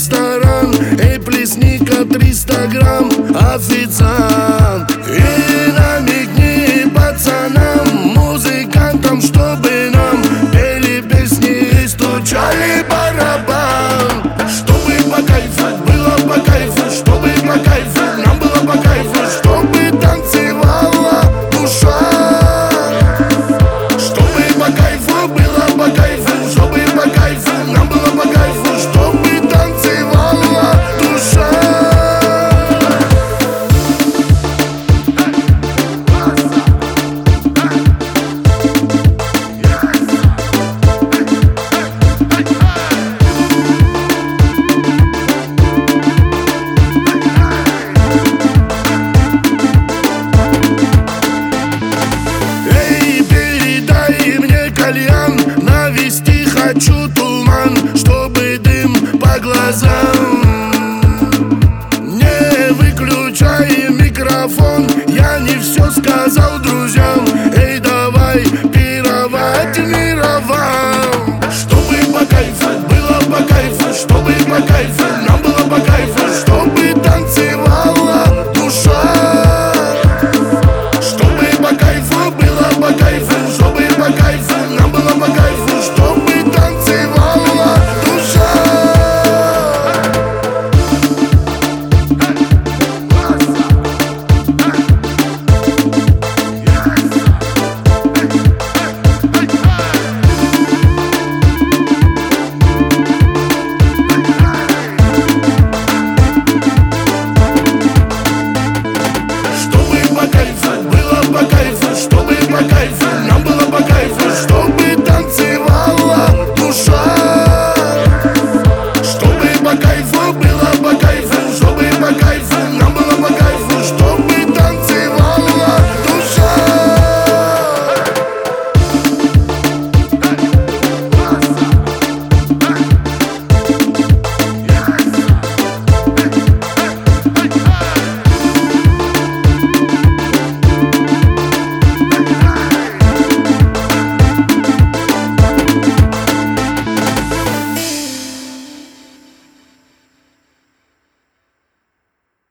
ресторан. Эй, плесни-ка 300 грамм, официант. И намекни пацанам, музыкантам, чтобы нам пели песни и стучали барабан. Чтобы по кайфу, было по кайфу, чтобы по кайфу, нам было по кайфу, чтобы танцевала душа. Чтобы по кайфу, было по кайфу, чтобы по кайфу, нам было по кайфу, чтобы танцевала душа. Кальян, навести хочу туман, чтобы дым по глазам. Не выключай микрофон, я не все сказал друзьям.